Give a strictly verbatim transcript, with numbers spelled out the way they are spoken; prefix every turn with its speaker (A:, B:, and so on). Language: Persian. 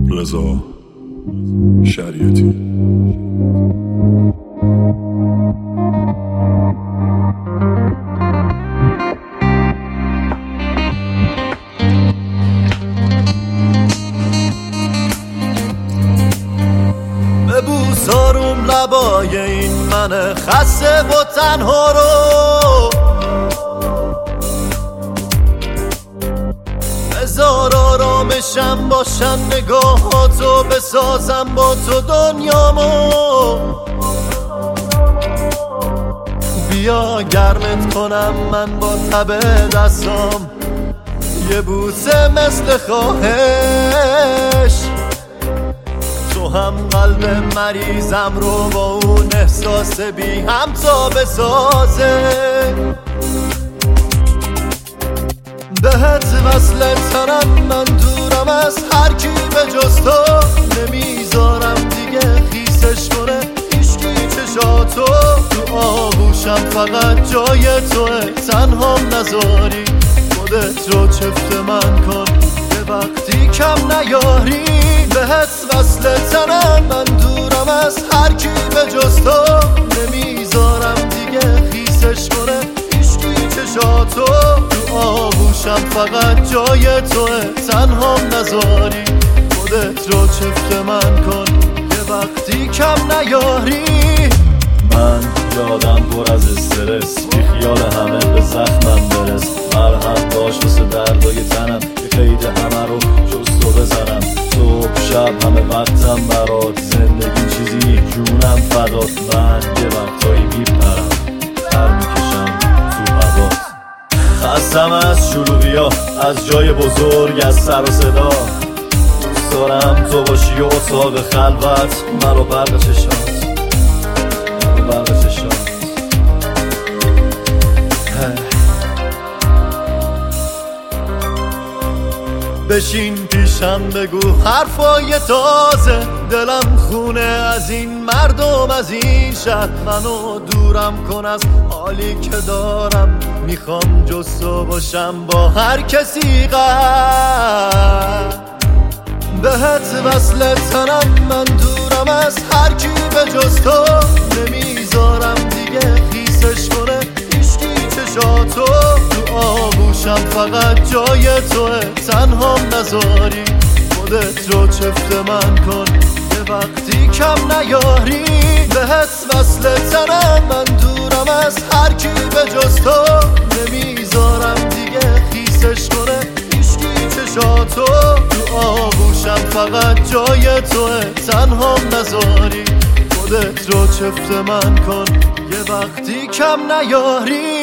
A: رضا شریعتی.
B: ببوس آروم لبای این من خسته و تنها رو، بذار آرامشم باشن نگاهاتو، بسازم با تو دنیامو. بیا گرمت کنم من با تب دستام، یه بوسه مثل خواهش. تو هم قلب مریضم رو با اون احساس بی هم تا بسازه. بهت وصل تنم من دورم از هر کی به جز تو، نمیذارم دیگه خیسش کنه هیچکی چشاتو. تو آغوشم فقط جای توه، تنهام نذاری، خودت رو چفت من کن یه وقتی کم نیاری. بهت وصل تنم من دورم از هر کی به جز تو، نمیذارم دیگه خیسش کنه هیچکی چشاتو. تو آغوشم فقط جای توه، تنهام نذاری، خودت رو چفت من کن یه وقتی کم نیاری.
C: من یادم پر از استرس، بی خیال همه به زخمم برس. مرهم باش واسه دردای تنم، یه قید همه رو جز تو بزنم. صبح شب همه وقتم برات، زندگی چیزی جونم فدات. من یه وقتایی میپرم پر میکشم تو هوات. خستم از شلوغیا، از جای بزرگ، از سر و صدا. دوست دارم تو باشی و اتاق خلوت، مرا برق چشات، برق چشات.
B: بشین پیشم بگو حرفای تازه، دلم خونه از این مردم از این شهر. منو دورم کن از حالی که دارم، میخوام جز تو باشم با هر کسی قرار. بهت وصل تنم من دورم از هر کی به جز تو، نمیذارم دیگه خیسش کنه هیچکی چشاتو. تو آغوشم فقط جای توه، تنهام نذاری، خودت رو چفت من کن یه وقتی کم نیاری. بهت وصل تنم من دورم از هر کی به جز تو، نمیذارم دیگه خیسش کنه هیچکی چشاتو. تو آغوشم فقط جای توه، تنهام نذاری، خودت رو چفت من کن یه وقتی کم نیاری.